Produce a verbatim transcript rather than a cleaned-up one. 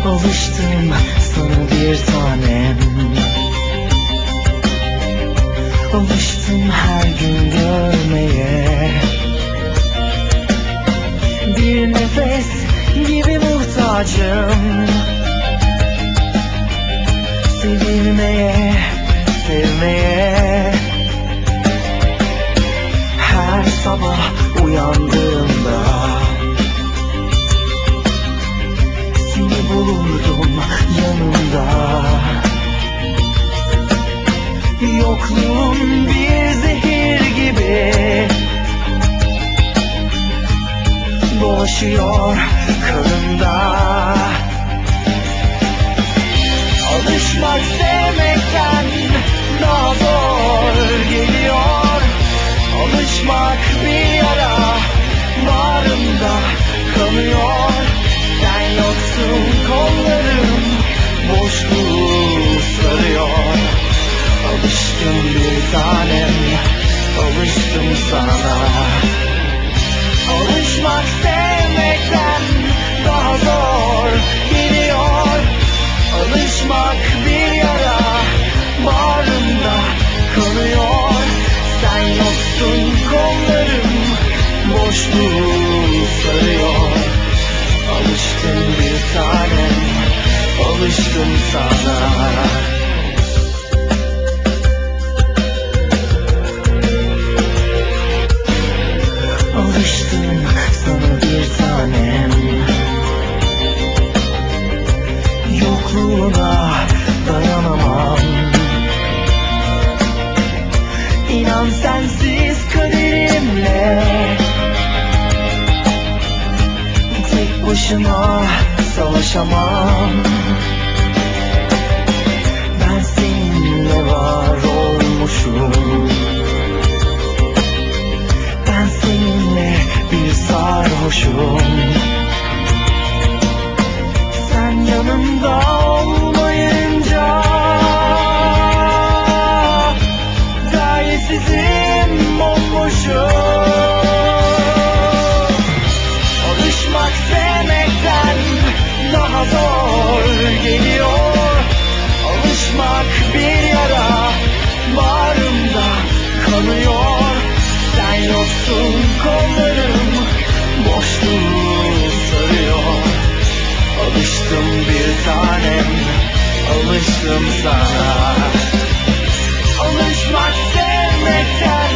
Alıştım sana bir tanem, alıştım her gün görmeye. Bir nefes gibi muhtacım, sevilmeye, sevmeye. Her sabah uyandığımda seni bulurdum yanımda. Yokluğun bir zehir gibi dolaşıyor kanımda. Alışmak sevmekten daha zor geliyor. Alışmak bir yara bağrımda kanıyor. Sen yoksun, kollarım boşluğu sarıyor. Alıştım bir tanem, alıştım sana. Alışmak sevmekten daha zor geliyor. Alışmak bir yara bağrımda kanıyor. Sen yoksun, kollarım boşluğu sarıyor. Alıştım bir tanem, alıştım sana. Alıştım sana bir tanem, yokluğuna dayanamam. İnan sensiz kaderimle tek başıma savaşamam. Ben seninle var olmuşum, ben seninle bir sarhoşum. Sen yanımda olmayınca çaresizim, bomboşum. Alışmak sevmekten daha zor geliyor. Alışmak bir yara bağrımda kanıyor. Sen yoksun, kollarım boşluğu sarıyor. Alıştım bir tanem, alıştım sana. Alışmak sevmekten